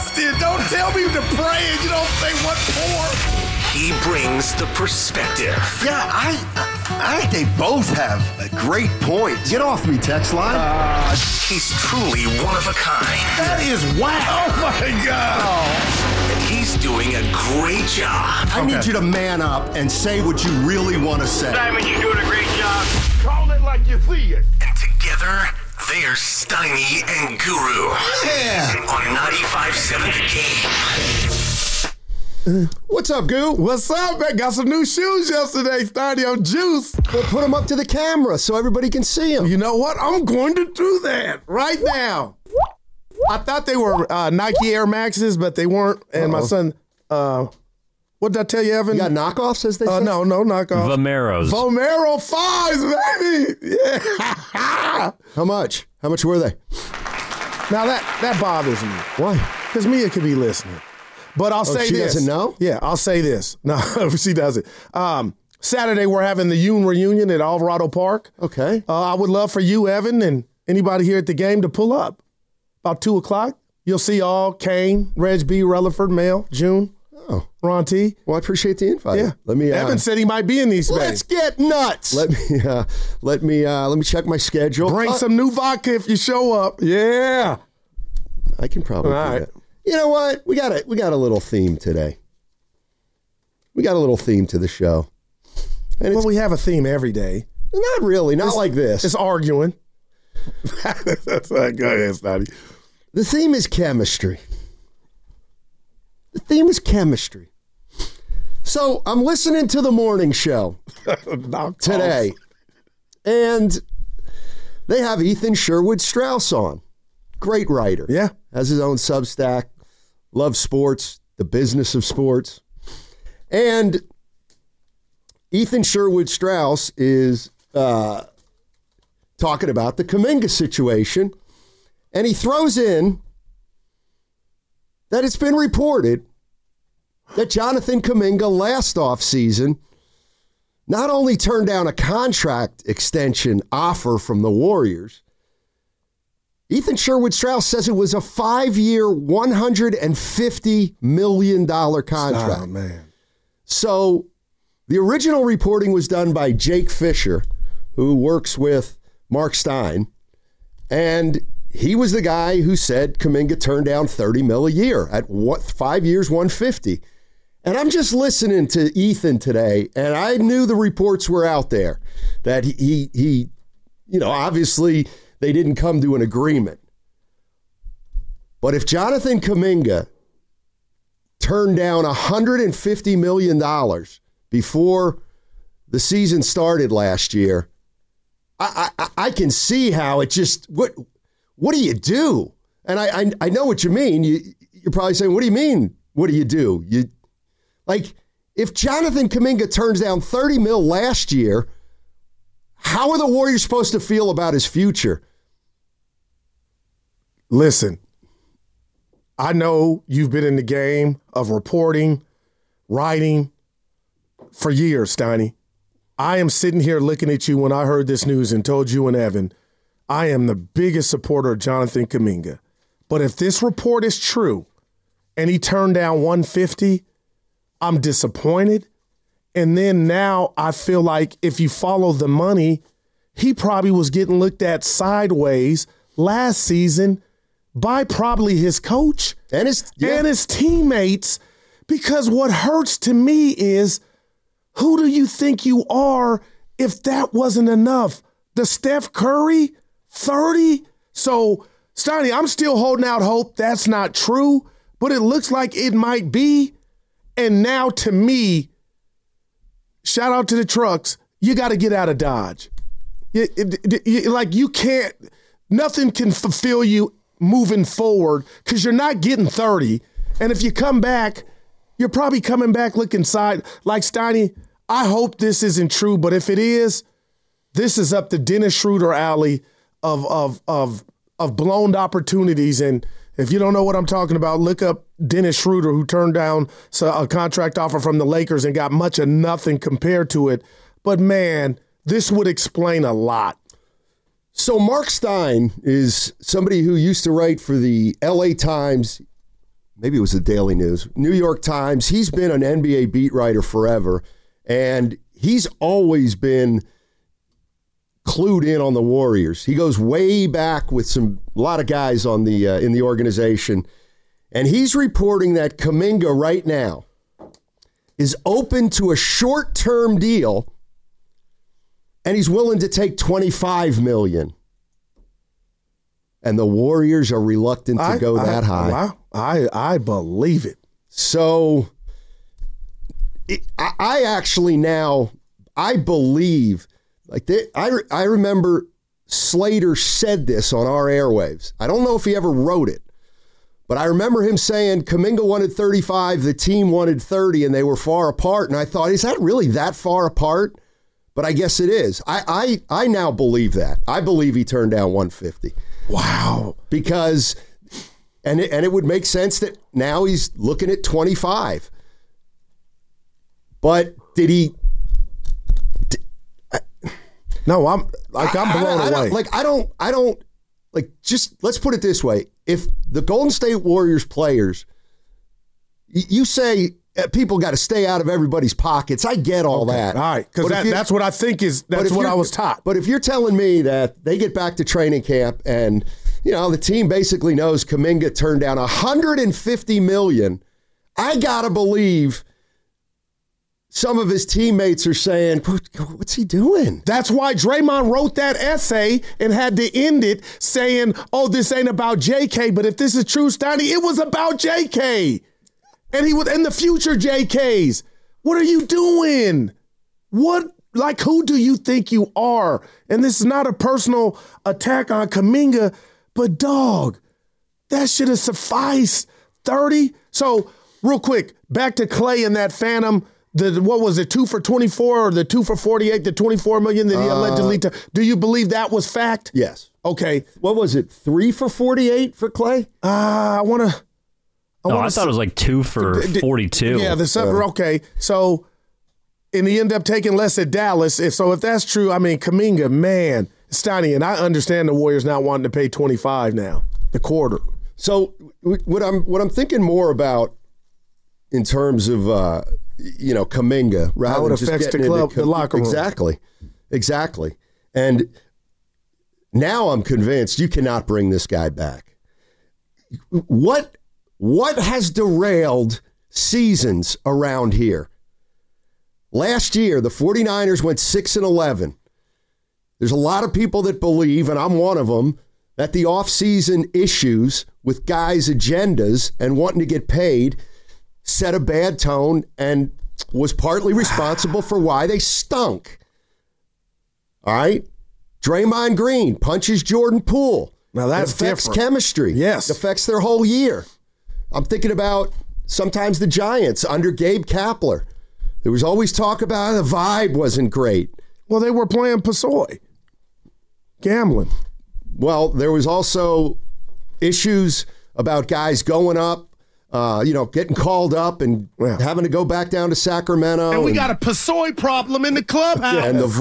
fasting. Don't tell me to pray and you don't say what for. He brings the perspective. Yeah, I they both have a great point. Get off me, text line. He's truly one of a kind. That is wow. Oh, my God. And he's doing a great job. I need you to man up and say what you really want to say. Simon, you're doing a great job. Call it like you see it. And together, they're Steiny and Guru. Yeah. On 95.7 The Game. What's up, Goo? What's up, man? Got some new shoes yesterday, Steiny on Juice. Well, put them up to the camera so everybody can see them. You know what? I'm going to do that right now. I thought they were Nike Air Maxes, but they weren't. And my son, what did I tell you, Evan? You got knockoffs, as they say? No knockoffs. Vomeros. Vomero 5s, baby. Yeah. How much? How much were they? Now that bothers me. Why? Because Mia could be listening. But I'll say she this. Doesn't know? Yeah, I'll say this. No, she doesn't. Saturday, we're having the Yoon reunion at Alvarado Park. Okay. I would love for you, Evan, and anybody here at the game to pull up. About 2 o'clock. You'll see all Kane, Reg B, Rutherford, Mel, June, Ron T. Well, I appreciate the invite. Yeah. Let me. Evan said he might be in these Let's days. get nuts. Let me check my schedule. Bring some new vodka if you show up. Yeah. I can probably do right. that. You know what? We got a little theme today. We got a little theme to the show. And Well, we have a theme every day. not really, not like this. It's arguing. That's right. Go ahead, Snotty. The theme is chemistry. The theme is chemistry. So I'm listening to the morning show today, and they have Ethan Sherwood Strauss on. Great writer. Yeah. Has his own Substack. Loves sports, the business of sports. And Ethan Sherwood Strauss is talking about the Kuminga situation. And he throws in that it's been reported that Jonathan Kuminga last offseason not only turned down a contract extension offer from the Warriors, Ethan Sherwood Strauss says it was a 5-year, $150 million contract. Oh, man. So the original reporting was done by Jake Fisher, who works with Mark Stein, and he was the guy who said Kuminga turned down $30 million a year at 5 years, $150. And I'm just listening to Ethan today, and I knew the reports were out there that he obviously they didn't come to an agreement. But if Jonathan Kuminga turned down $150 million before the season started last year, I can see how it just, what do you do? And I know what you mean. You're probably saying, what do you mean? What do you do? If Jonathan Kuminga turns down $30 million last year, how are the Warriors supposed to feel about his future? Listen, I know you've been in the game of reporting, writing for years, Steiny. I am sitting here looking at you when I heard this news and told you and Evan, I am the biggest supporter of Jonathan Kuminga. But if this report is true and he turned down $150, I'm disappointed. And then now I feel like if you follow the money, he probably was getting looked at sideways last season by probably his coach and his teammates. Because what hurts to me is, who do you think you are if that wasn't enough? The Steph Curry, 30? So, Steiny, I'm still holding out hope that's not true, but it looks like it might be. And now, to me, shout out to the trucks, you got to get out of Dodge. You can't, nothing can fulfill you moving forward because you're not getting 30. And if you come back, you're probably coming back looking like Steiny. I hope this isn't true, but if it is, this is up the Dennis Schroeder alley of blown opportunities. And if you don't know what I'm talking about, look up Dennis Schroeder, who turned down a contract offer from the Lakers and got much of nothing compared to it. But man, this would explain a lot. So Mark Stein is somebody who used to write for the LA Times. maybe it was the Daily News, New York Times. He's been an NBA beat writer forever, and he's always been clued in on the Warriors. He goes way back with a lot of guys on the in the organization, and he's reporting that Kuminga right now is open to a short-term deal, and he's willing to take $25 million. And the Warriors are reluctant to go that high. I believe it. So I actually now, I believe, I remember Slater said this on our airwaves. I don't know if he ever wrote it, but I remember him saying Kuminga wanted 35, the team wanted 30, and they were far apart. And I thought, is that really that far apart? But I guess it is. I now believe that. I believe he turned down 150. Wow. Because, and it would make sense that now he's looking at 25. But did he? No, I'm blown away. I don't, just let's put it this way. If the Golden State Warriors players, you say people got to stay out of everybody's pockets. I get all that. All right, because that's what I think that's what I was taught. But if you're telling me that they get back to training camp and, the team basically knows Kuminga turned down $150 million, I got to believe some of his teammates are saying, what's he doing? That's why Draymond wrote that essay and had to end it saying, oh, this ain't about JK, but if this is true, Steiny, it was about JK. And he was in the future JKs. What are you doing? Who do you think you are? And this is not a personal attack on Kuminga, but dog, that should have sufficed. 30. So real quick, back to Clay and that Phantom. What was it, 2 for 24 or the 2 for 48, the $24 million that he allegedly took? Do you believe that was fact? Yes. Okay. What was it, 3 for 48 for Clay? I thought it was like 2 for 42. Yeah, okay. So, and he ended up taking less at Dallas. If that's true, Kuminga, man, Steiny, and I understand the Warriors not wanting to pay 25 now, the quarter. So what I'm thinking more about in terms of Kuminga, rather how it than just affects the getting club, the locker room. Exactly. And now I'm convinced you cannot bring this guy back. What has derailed seasons around here? Last year, the 49ers went 6-11. There's a lot of people that believe, and I'm one of them, that the offseason issues with guys' agendas and wanting to get paid set a bad tone and was partly responsible for why they stunk. All right? Draymond Green punches Jordan Poole. Now that's affects different. Chemistry. Yes. It affects their whole year. I'm thinking about sometimes the Giants under Gabe Kapler. There was always talk about the vibe wasn't great. Well, they were playing Pasoy. Gambling. Well, there was also issues about guys going up, getting called up and having to go back down to Sacramento. And we got a Pasoy problem in the clubhouse. And the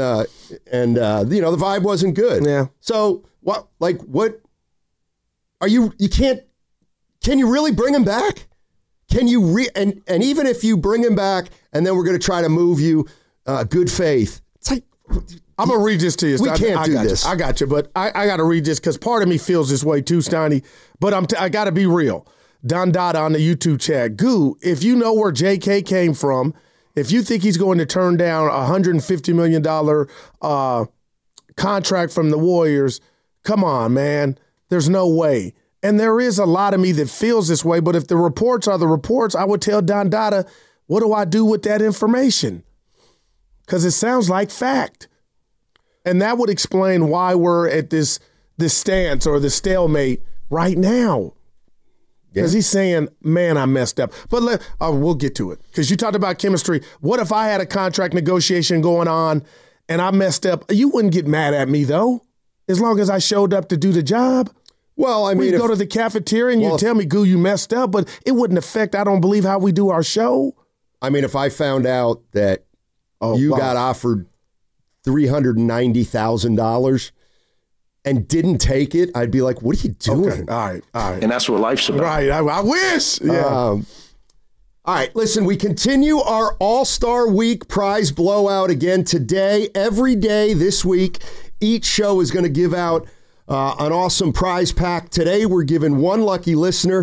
vibe wasn't good. Yeah. So what are you can't, can you really bring him back? Can you and even if you bring him back and then we're going to try to move you, good faith. It's like, I'm going to read this to you. We can't do this. I got you, but I got to read this because part of me feels this way too, Steiny. But I got to be real. Don Dada on the YouTube chat. Goo, if you know where JK came from, if you think he's going to turn down a $150 million contract from the Warriors, come on, man. There's no way. And there is a lot of me that feels this way, but if the reports are the reports, I would tell Don Dada, what do I do with that information? Because it sounds like fact. And that would explain why we're at this stance or the stalemate right now. Because he's saying, man, I messed up. But we'll get to it. Because you talked about chemistry. What if I had a contract negotiation going on and I messed up? You wouldn't get mad at me, though, as long as I showed up to do the job. Well, I mean, we'd go to the cafeteria and you tell me, Goo, you messed up, but it wouldn't affect, I don't believe, how we do our show. I mean, if I found out that got offered $390,000 and didn't take it, I'd be like, what are you doing? Okay. All right. And that's what life's about. Right. I wish. Yeah. All right, listen, we continue our All-Star Week prize blowout again today. Every day this week, each show is going to give out an awesome prize pack. Today, we're giving one lucky listener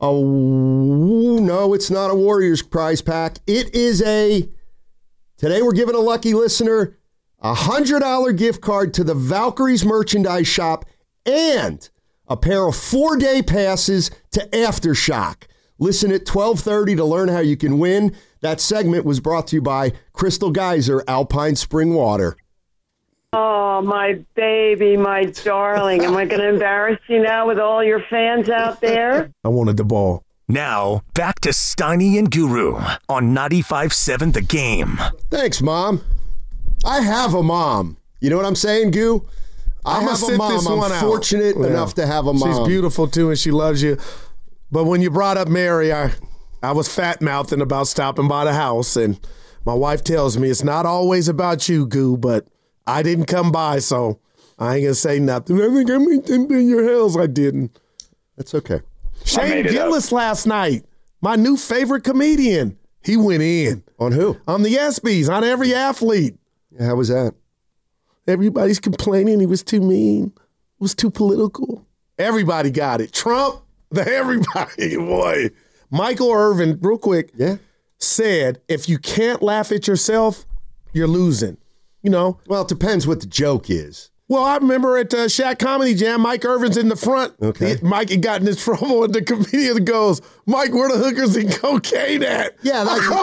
no, it's not a Warriors prize pack. Today we're giving a lucky listener a $100 gift card to the Valkyries merchandise shop and a pair of 4-day passes to Aftershock. Listen at 12:30 to learn how you can win. That segment was brought to you by Crystal Geyser Alpine Spring Water. Oh, my baby, my darling. Am I going to embarrass you now with all your fans out there? I wanted the ball. Now, back to Steiny and Guru on 95.7 The Game. Thanks, Mom. I have a mom. You know what I'm saying, Goo? I have a mom. I'm fortunate enough to have a mom. She's beautiful, too, and she loves you. But when you brought up Mary, I was fat-mouthing about stopping by the house, and my wife tells me it's not always about you, Goo, but I didn't come by, so I ain't going to say nothing. I think I made them in your house. I didn't. That's okay. Shane Gillis last night, my new favorite comedian. He went in. On who? On the ESPYs, on every athlete. Yeah, how was that? Everybody's complaining he was too mean. It was too political. Everybody got it. Trump, everybody, boy. Michael Irvin, real quick, said, if you can't laugh at yourself, you're losing. You know? Well, it depends what the joke is. Well, I remember at Shaq Comedy Jam, Mike Irvin's in the front. Okay. Mike had gotten in trouble, and the comedian goes, Mike, where the hookers and cocaine at? Yeah,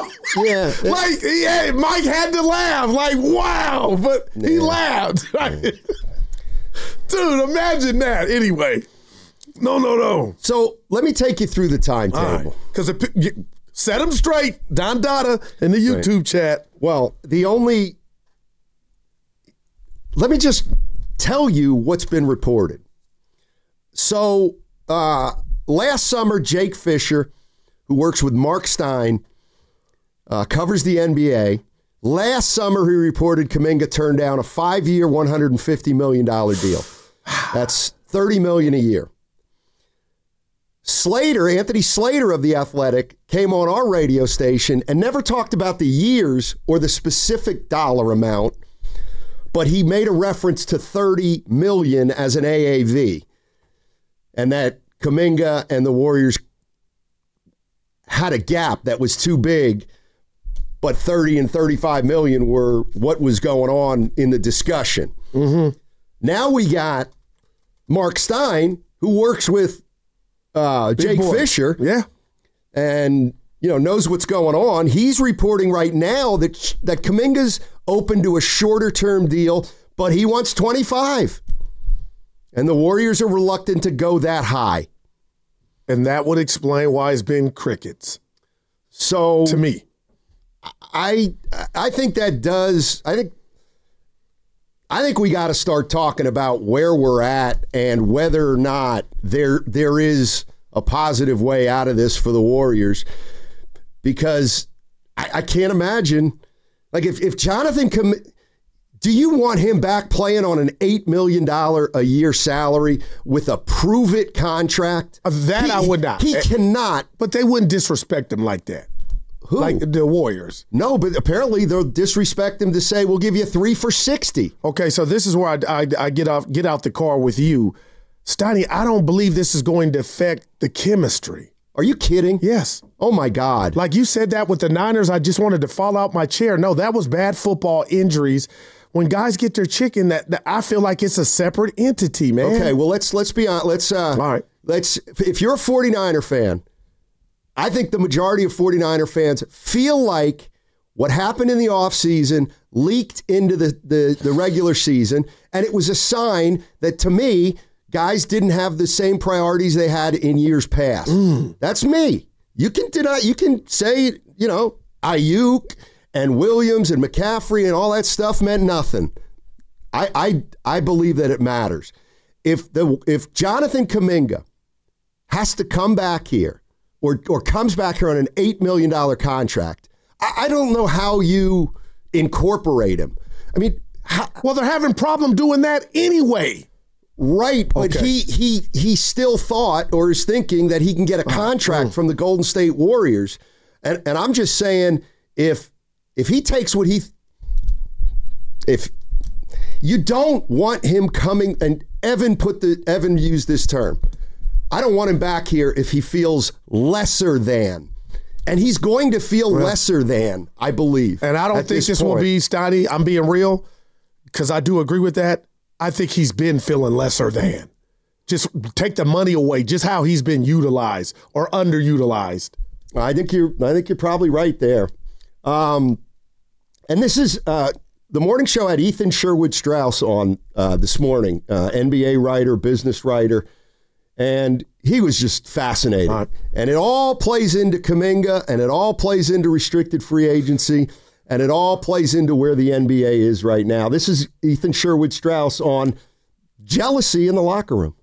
Mike had to laugh. Like, wow. But he laughed. Dude, imagine that. Anyway. No. So let me take you through the timetable. Because set them straight. Don Dada in the YouTube chat. Well, let me just tell you what's been reported. So last summer, Jake Fisher, who works with Mark Stein, covers the NBA. Last summer, he reported Kuminga turned down a 5-year, $150 million deal. That's $30 million a year. Anthony Slater of The Athletic, came on our radio station and never talked about the years or the specific dollar amount, but he made a reference to $30 million as an AAV, and that Kuminga and the Warriors had a gap that was too big, but 30 and 35 million were what was going on in the discussion. Mm-hmm. Now we got Mark Stein, who works with Jake Fisher, and knows what's going on. He's reporting right now that Kuminga's open to a shorter-term deal, but he wants 25. And the Warriors are reluctant to go that high. And that would explain why it's been crickets. So to me, I think that does. I think we got to start talking about where we're at and whether or not there is a positive way out of this for the Warriors, because I can't imagine. Like, if Jonathan, do you want him back playing on an $8 million a year salary with a prove-it contract? I would not. He cannot. But they wouldn't disrespect him like that. Who? Like the Warriors. No, but apparently they'll disrespect him to say, we'll give you 3 for 60. Okay, so this is where I get out the car with you. Steiny, I don't believe this is going to affect the chemistry. Are you kidding? Yes. Oh, my God. Like you said that with the Niners, I just wanted to fall out my chair. No, that was bad football injuries. When guys get their chicken, that I feel like it's a separate entity, man. Okay, well, let's be honest. All right. If you're a 49er fan, I think the majority of 49er fans feel like what happened in the offseason leaked into the regular season, and it was a sign that, to me, guys didn't have the same priorities they had in years past. That's me. You can deny. You can say, Ayuk and Williams and McCaffrey and all that stuff meant nothing. I believe that it matters. If Jonathan Kuminga has to come back here or comes back here on an $8 million contract, I don't know how you incorporate him. I mean, well, they're having problem doing that anyway. Right, but Okay. he still thought or is thinking that he can get a contract from the Golden State Warriors. And I'm just saying, if he takes what if you don't want him coming, and Evan used this term, I don't want him back here if he feels lesser than. And he's going to feel lesser than, I believe. And I don't think this will be, Steiny, I'm being real, because I do agree with that. I think he's been feeling lesser than. Just take the money away, just how he's been utilized or underutilized. I think you're probably right there. And this is the morning show had Ethan Sherwood Strauss on this morning, NBA writer, business writer, and he was just fascinating. And it all plays into Kuminga, and it all plays into restricted free agency, and it all plays into where the NBA is right now. This is Ethan Sherwood Strauss on jealousy in the locker room.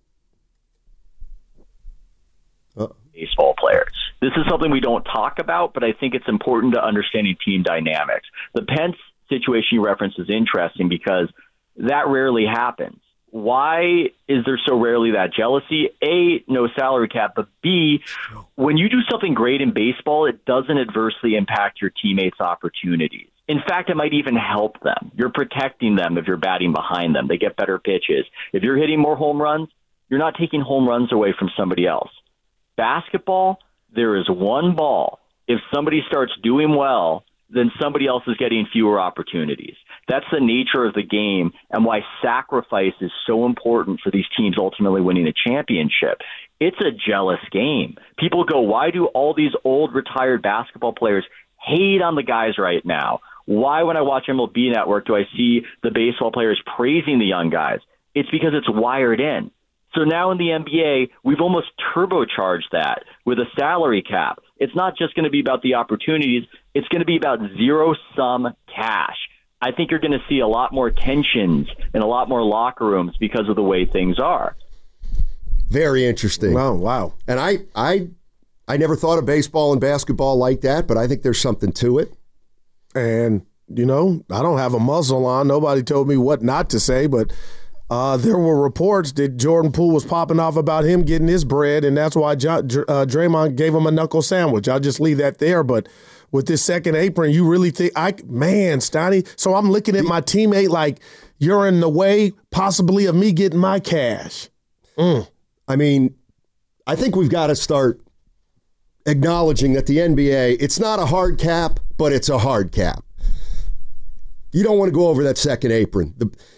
Baseball players. This is something we don't talk about, but I think it's important to understanding team dynamics. The Pence situation you referenced is interesting because that rarely happens. Why is there so rarely that jealousy? A, no salary cap, but B, when you do something great in baseball, it doesn't adversely impact your teammates' opportunities. In fact, it might even help them. You're protecting them if you're batting behind them. They get better pitches. If you're hitting more home runs, you're not taking home runs away from somebody else. Basketball, there is one ball. If somebody starts doing well, then somebody else is getting fewer opportunities. That's the nature of the game and why sacrifice is so important for these teams ultimately winning a championship. It's a jealous game. People go, why do all these old retired basketball players hate on the guys right now? Why, when I watch MLB Network, do I see the baseball players praising the young guys? It's because it's wired in. So now in the NBA, we've almost turbocharged that with a salary cap. It's not just going to be about the opportunities. It's going to be about zero-sum cash. I think you're going to see a lot more tensions in a lot more locker rooms because of the way things are. Very interesting. Wow. And I never thought of baseball and basketball like that, but I think there's something to it. And, I don't have a muzzle on. Nobody told me what not to say, but there were reports that Jordan Poole was popping off about him getting his bread, and that's why Draymond gave him a knuckle sandwich. I'll just leave that there. But with this second apron, you really think Steiny. So I'm looking at my teammate like you're in the way possibly of me getting my cash. I mean, I think we've got to start acknowledging that the NBA, it's not a hard cap, but it's a hard cap. You don't want to go over that second apron.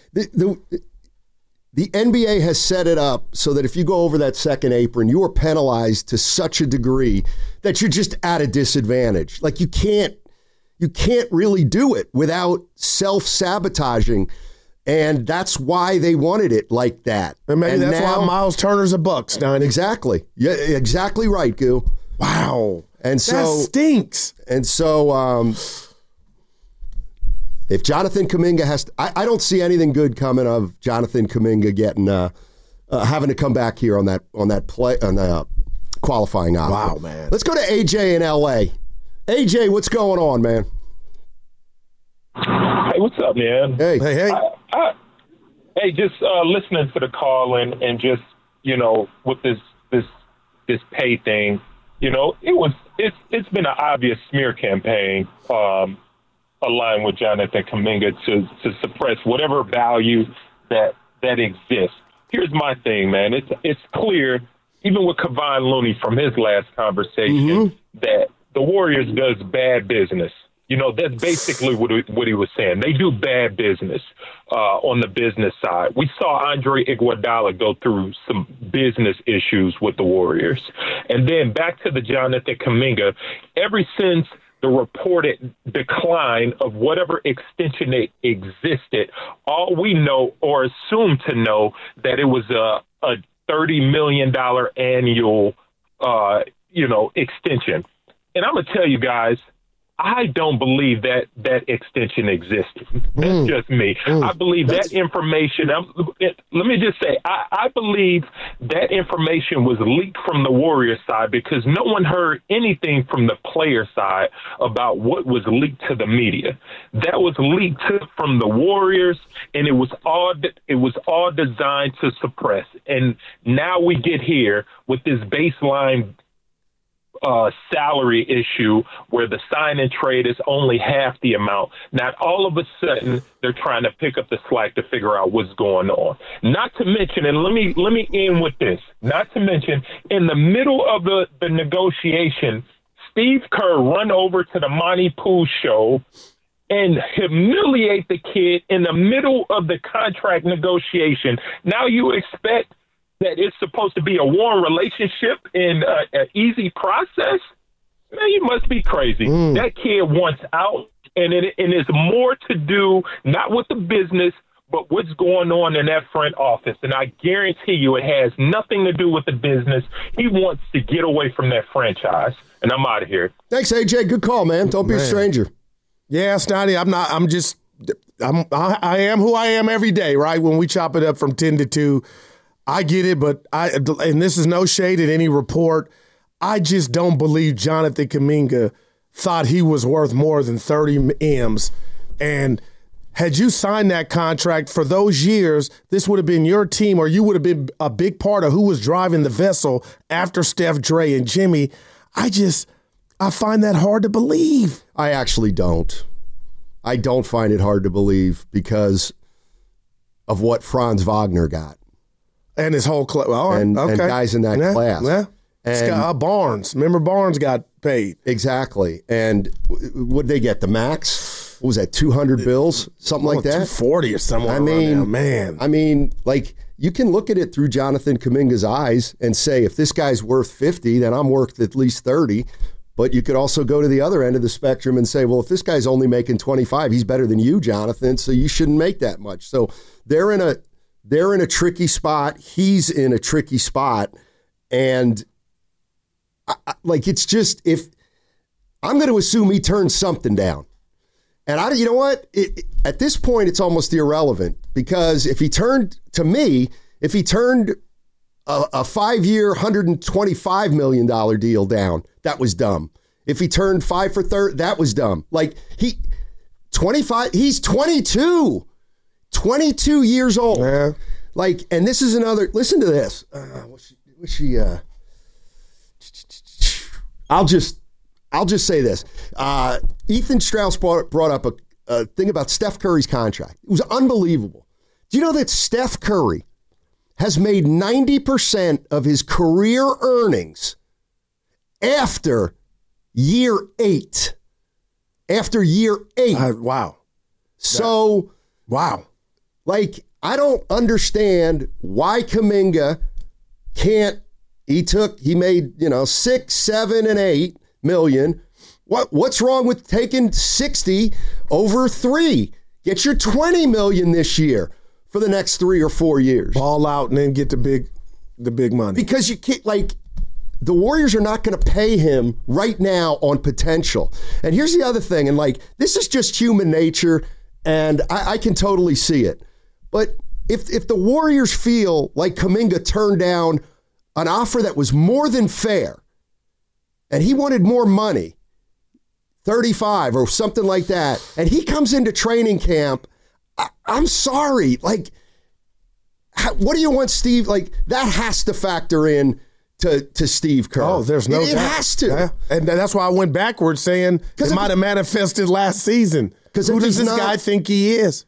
The NBA has set it up so that if you go over that second apron, you are penalized to such a degree that you're just at a disadvantage. Like you can't really do it without self-sabotaging. And that's why they wanted it like that. And maybe that's why Miles Turner's a Buck, Steiny. Exactly. Yeah, exactly right, Gil. Wow. And so that stinks. And so if Jonathan Kuminga has to, I don't see anything good coming of Jonathan Kuminga getting having to come back here on that qualifying option. Wow, man. Let's go to AJ in LA. AJ, what's going on, man? Hey, what's up, man? Hey. Hey, just listening to the call and just, with this pay thing, it's been an obvious smear campaign aligned with Jonathan Kuminga to suppress whatever value that exists. Here's my thing, man. It's clear, even with Kevon Looney from his last conversation, that the Warriors does bad business. That's basically what he was saying. They do bad business on the business side. We saw Andre Iguodala go through some business issues with the Warriors. And then back to the Jonathan Kuminga, ever since the reported decline of whatever extension existed, all we know or assume to know that it was a $30 million annual, extension. And I'm going to tell you guys, I don't believe that extension existed. That's just me. I believe that information, let me just say, I believe that information was leaked from the Warriors side because no one heard anything from the player side about what was leaked to the media. That was leaked from the Warriors, and it was all designed to suppress. And now we get here with this baseline salary issue where the sign and trade is only half the amount. Now, all of a sudden, they're trying to pick up the slack to figure out what's going on. Not to mention, and let me end with this, not to mention, in the middle of the negotiation, Steve Kerr run over to the Monty Pooh show and humiliate the kid in the middle of the contract negotiation. Now you expect that it's supposed to be a warm relationship and an easy process? Man, you must be crazy. That kid wants out, and it is more to do not with the business, but what's going on in that front office. And I guarantee you it has nothing to do with the business. He wants to get away from that franchise, and I'm out of here. Thanks, AJ. Good call, man. Don't be a stranger. Yeah, Snotty, I am who I am every day, right? When we chop it up from 10 to 2, I get it, but and this is no shade at any report. I just don't believe Jonathan Kuminga thought he was worth more than 30 M's. And had you signed that contract for those years, this would have been your team, or you would have been a big part of who was driving the vessel after Steph, Dre, and Jimmy. I find that hard to believe. I actually don't. I don't find it hard to believe because of what Franz Wagner got. And his whole class. And guys in that class. Yeah. And Barnes. Remember Barnes got paid. Exactly. And what did they get? The max? What was that, 200 bills? Something like that? 240 or something. I mean, like, you can look at it through Jonathan Kuminga's eyes and say, if this guy's worth 50, then I'm worth at least 30. But you could also go to the other end of the spectrum and say, well, if this guy's only making 25, he's better than you, Jonathan, so you shouldn't make that much. So they're in a tricky spot. He's in a tricky spot. And it's just, if I'm going to assume he turned something down. And you know what? At this point, it's almost irrelevant, because if he turned a 5-year, $125 million deal down, that was dumb. If he turned 5 for 30, that was dumb. Like, he's 22 years old. Yeah. Like, and this is another, listen to this. I'll just say this. Ethan Strauss brought up a thing about Steph Curry's contract. It was unbelievable. Do you know that Steph Curry has made 90% of his career earnings after year 8? After year 8. Wow. So, wow. Like, I don't understand why Kuminga can't. He made, 6, 7, and 8 million. What's wrong with taking 60 over 3? Get your 20 million this year for the next 3 or 4 years. Ball out and then get the big money. Because you can't, the Warriors are not going to pay him right now on potential. And here's the other thing, and this is just human nature, and I can totally see it. But if the Warriors feel like Kuminga turned down an offer that was more than fair, and he wanted more money, 35 or something like that, and he comes into training camp, I'm sorry. What do you want, Steve? That has to factor in to Steve Kerr. Oh, there's no doubt. It has to. Yeah. And that's why I went backwards saying it might have manifested last season. Because who does this guy think he is?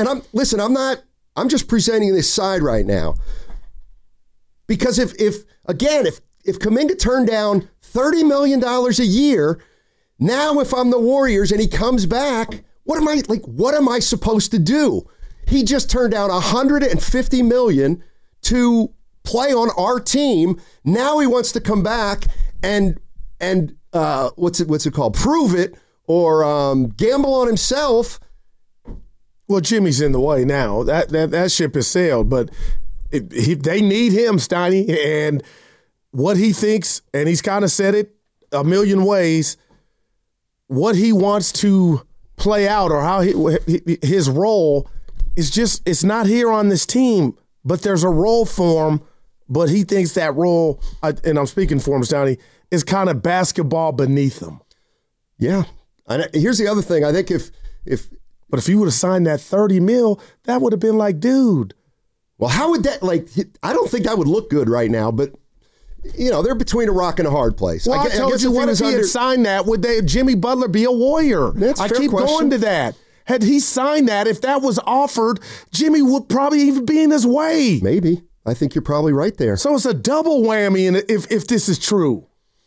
I'm just presenting this side right now. Because if Kuminga turned down $30 million a year, now if I'm the Warriors and he comes back, what am I supposed to do? He just turned down $150 million to play on our team. Now he wants to come back and what's it called? Prove it or gamble on himself. Well, Jimmy's in the way now. That ship has sailed, but they need him, Steiny, and what he thinks, and he's kind of said it a million ways. what he wants to play out or how his role is just, it's not here on this team, but there's a role for him, but he thinks that role, and I'm speaking for him, Stoney, is kind of basketball beneath him. Yeah. And here's the other thing. I think But if you would have signed that $30 million, that would have been like, dude. Well, how would that, I don't think that would look good right now, but, they're between a rock and a hard place. Well, I told you, what if he had signed that? Would Jimmy Butler be a Warrior? That's a fair keep question. going to that. Had he signed that, if that was offered, Jimmy would probably even be in his way. Maybe. I think you're probably right there. So it's a double whammy if this is true.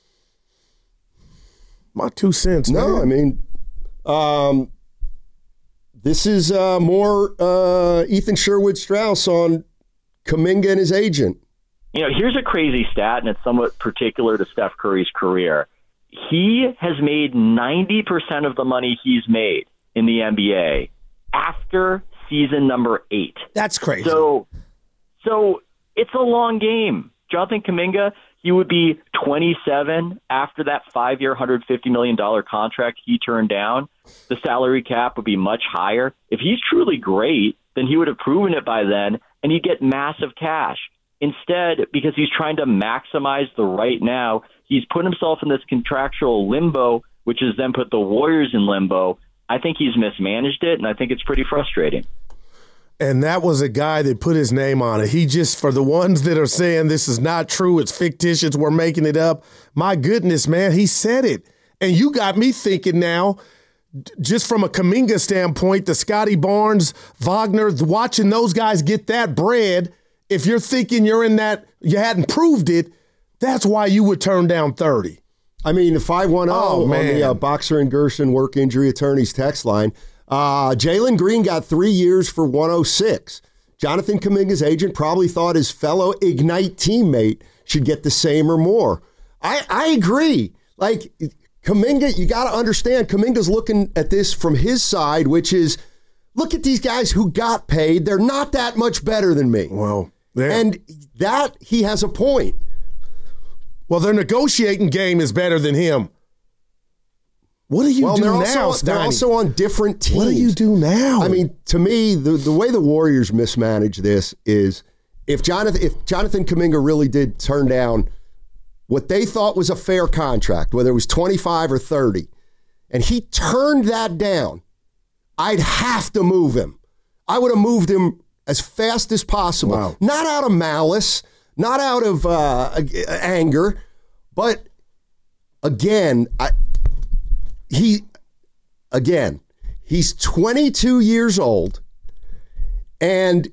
My 2 cents, man. No, I mean, this is more Ethan Sherwood-Strauss on Kuminga and his agent. Here's a crazy stat, and it's somewhat particular to Steph Curry's career. He has made 90% of the money he's made in the NBA after season number 8. That's crazy. So it's a long game. Jonathan Kuminga, he would be 27 after that 5-year, $150 million contract he turned down. The salary cap would be much higher. If he's truly great, then he would have proven it by then, and he'd get massive cash. Instead, because he's trying to maximize the right now, he's put himself in this contractual limbo, which has then put the Warriors in limbo. I think he's mismanaged it, and I think it's pretty frustrating. And that was a guy that put his name on it. He just, for the ones that are saying this is not true, it's fictitious, we're making it up, my goodness, man, he said it. And you got me thinking now, just from a Kuminga standpoint, the Scotty Barnes, Wagner, watching those guys get that bread, if you're thinking you're in that, you hadn't proved it, that's why you would turn down 30. I mean, the 510 on the Boxer and Gerson work injury attorneys text line. Jalen Green got 3 years for 106. Jonathan Kuminga's agent probably thought his fellow Ignite teammate should get the same or more. I agree. Like, Kuminga, you got to understand, Kuminga's looking at this from his side, which is, look at these guys who got paid. They're not that much better than me. Well, yeah. And that, he has a point. Well, their negotiating game is better than him. What do you do now, Steiny? They're also on different teams. What do you do now? I mean, to me, the way the Warriors mismanage this is if Jonathan Kuminga really did turn down what they thought was a fair contract, whether it was 25 or 30, and he turned that down, I'd have to move him. I would have moved him as fast as possible. Wow. Not out of malice, not out of anger, but again, he's 22 years old, and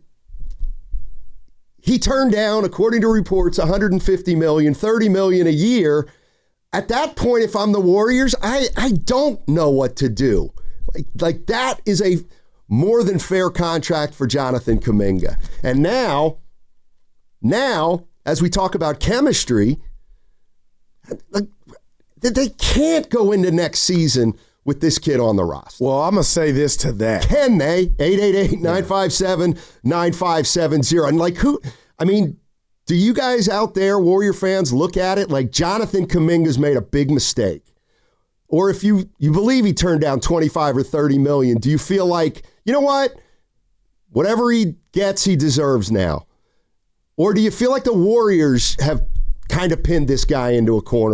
he turned down, according to reports, $150 million, $30 million a year. At that point, if I'm the Warriors, I don't know what to do. Like that is a more than fair contract for Jonathan Kuminga. And now, as we talk about chemistry, they can't go into next season with this kid on the roster. Well, I'm going to say this to that. Can they? 888-957-9570. And do you guys out there, Warrior fans, look at it like Jonathan Kuminga's made a big mistake? Or if you believe he turned down 25 or 30 million, do you feel like, you know what? Whatever he gets, he deserves now? Or do you feel like the Warriors have kind of pinned this guy into a corner?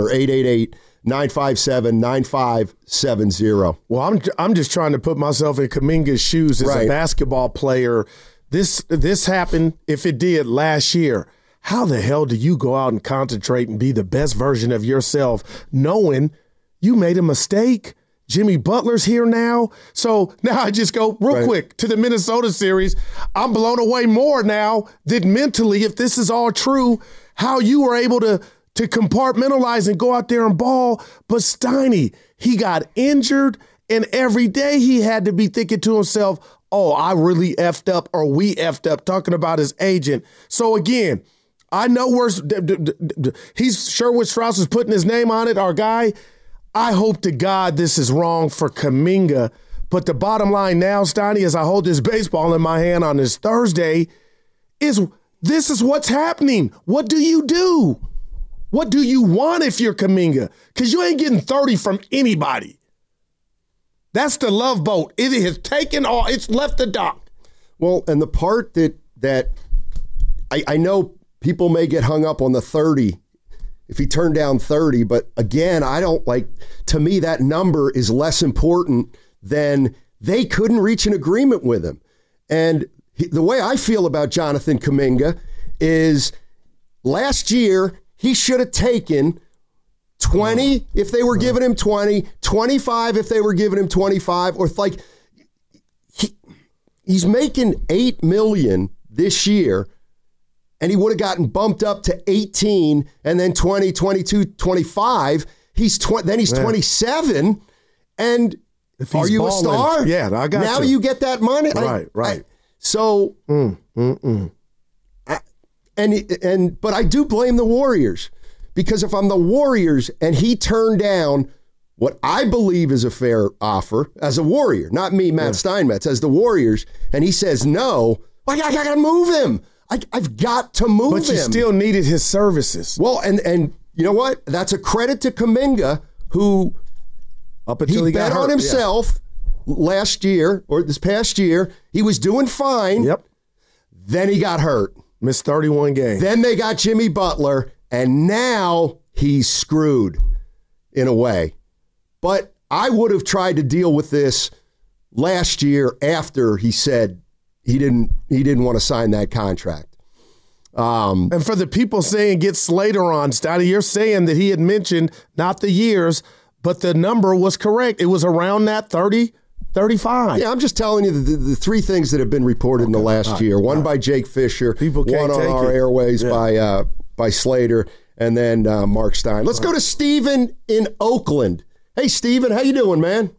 888-957-9570. Well, I'm just trying to put myself in Kuminga's shoes as a basketball player. This happened, if it did, last year. How the hell do you go out and concentrate and be the best version of yourself knowing you made a mistake? Jimmy Butler's here now. So now I just go real quick to the Minnesota series. I'm blown away more now that mentally, if this is all true, how you were able to compartmentalize and go out there and ball. But Steiny, he got injured, and every day he had to be thinking to himself, oh, I really effed up, or we effed up, talking about his agent. So again, I know Sherwood-Strauss is putting his name on it, our guy. I hope to God this is wrong for Kuminga. But the bottom line now, Steiny, as I hold this baseball in my hand on this Thursday, is this is what's happening. What do you do? What do you want if you're Kuminga? Because you ain't getting 30 from anybody. That's the Love Boat. It has taken all. It's left the dock. Well, and the part that I know people may get hung up on the 30 if he turned down 30, but again, I don't like, to me, that number is less important than they couldn't reach an agreement with him. And the way I feel about Jonathan Kuminga is last year, he should have taken 20 if they were giving him 20, 25 if they were giving him 25, or like he's making $8 million this year, and he would have gotten bumped up to 18 and then 20, 22, 25. Then he's 27, and are you balling, a star? Yeah, I got now you. You get that money, right? So, but I do blame the Warriors, because if I'm the Warriors and he turned down what I believe is a fair offer as a Warrior, not me, Matt Steinmetz, as the Warriors, and he says no, I got to move him. I've got to move him. But you still needed his services. Well, and you know what? That's a credit to Kuminga, who up until he bet got hurt, on himself last year or this past year. He was doing fine. Yep. Then he got hurt. Missed 31 games. Then they got Jimmy Butler, and now he's screwed in a way. But I would have tried to deal with this last year after he said he didn't want to sign that contract. And for the people saying get Slater on, Stotty, you're saying that he had mentioned not the years, but the number was correct. It was around that 30, 35. Yeah, I'm just telling you the three things that have been reported in the last year. One by Jake Fisher, one on our airways by Slater, and then Mark Stein. Let's go to Steven in Oakland. Hey, Steven, how you doing, man?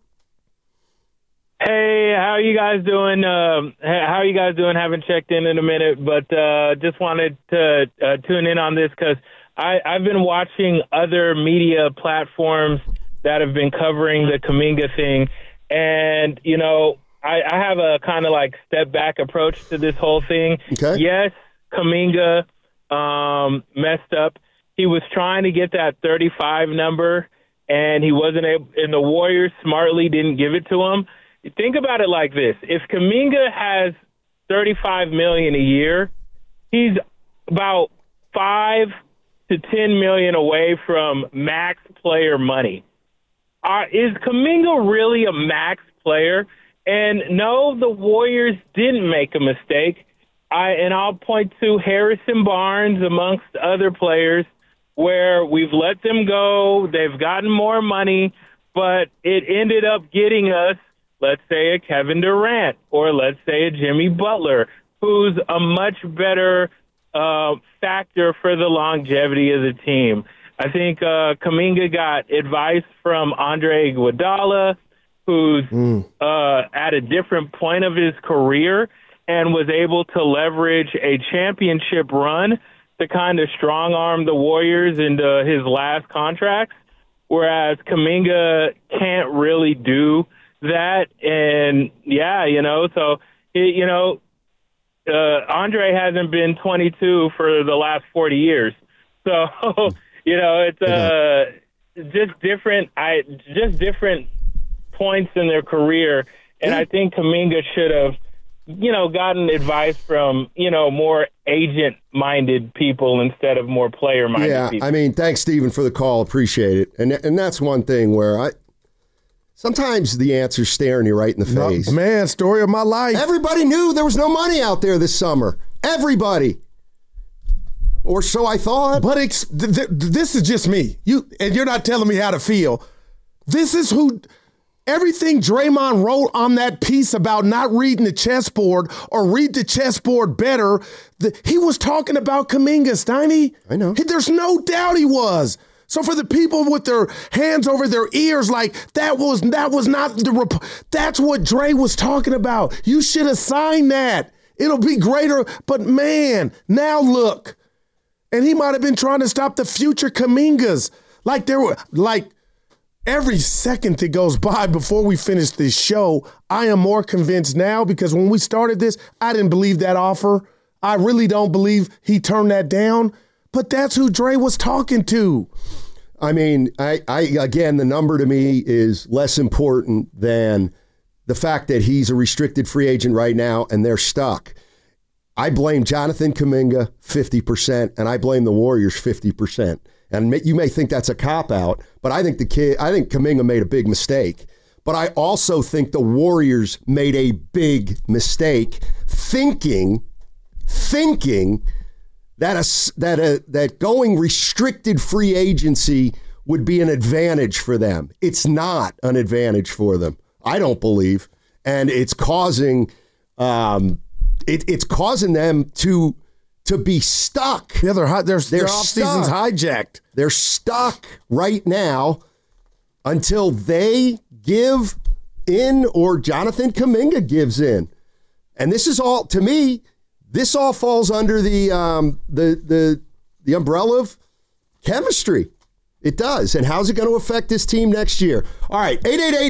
Hey, how are you guys doing? Haven't checked in a minute, but just wanted to tune in on this because I've been watching other media platforms that have been covering the Kuminga thing. And, you know, I have a kind of like step back approach to this whole thing. Okay. Yes, Kuminga messed up. He was trying to get that 35 number, and he wasn't able, and the Warriors smartly didn't give it to him. Think about it like this. If Kuminga has $35 million a year, he's about $5 to $10 million away from max player money. Is Kuminga really a max player? And no, the Warriors didn't make a mistake. I'll point to Harrison Barnes amongst other players where we've let them go. They've gotten more money, but it ended up getting us, let's say, a Kevin Durant or let's say a Jimmy Butler, who's a much better factor for the longevity of the team. I think Kuminga got advice from Andre Iguodala, who's at a different point of his career and was able to leverage a championship run to kind of strong-arm the Warriors into his last contract, whereas Kuminga can't really do that. And, yeah, you know, so, you know, Andre hasn't been 22 for the last 40 years. So, you know, it's just different points in their career. And I think Kuminga should have, you know, gotten advice from, you know, more agent-minded people instead of more player-minded people. I mean, thanks, Steven, for the call. Appreciate it. And that's one thing where sometimes the answer's staring you right in the face. Man, story of my life. Everybody knew there was no money out there this summer. Everybody. Or so I thought. But this is just me. And you're not telling me how to feel. This is who... Everything Draymond wrote on that piece about not reading the chessboard or read the chessboard better, he was talking about Kuminga, Steiny. I know. There's no doubt he was. So for the people with their hands over their ears, like that was not that's what Dre was talking about. You should have signed that. It'll be greater. But man, now look. And he might have been trying to stop the future Kumingas. Every second that goes by before we finish this show, I am more convinced now because when we started this, I didn't believe that offer. I really don't believe he turned that down. But that's who Dre was talking to. I mean, I again, the number to me is less important than the fact that he's a restricted free agent right now and they're stuck. I blame Jonathan Kuminga 50%, and I blame the Warriors 50%. And you may think that's a cop-out, but I think Kuminga made a big mistake. But I also think the Warriors made a big mistake thinking that going restricted free agency would be an advantage for them. It's not an advantage for them, I don't believe, and it's causing it's causing them to be stuck. Yeah, their off-season's hijacked. They're stuck right now until they give in or Jonathan Kuminga gives in, and this is all to me. This all falls under the umbrella of chemistry. It does. And how's it going to affect this team next year? All right,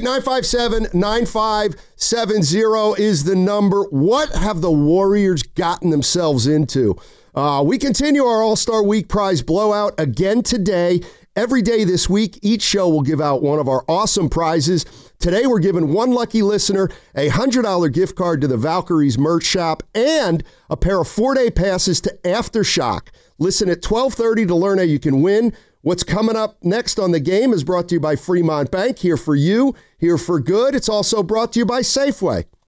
888-957-9570 is the number. What have the Warriors gotten themselves into? We continue our All-Star Week prize blowout again today. Every day this week, each show will give out one of our awesome prizes. Today, we're giving one lucky listener a $100 gift card to the Valkyries merch shop and a pair of 4-day passes to Aftershock. Listen at 12:30 to learn how you can win. What's coming up next on The Game is brought to you by Fremont Bank. Here for you, here for good. It's also brought to you by Safeway.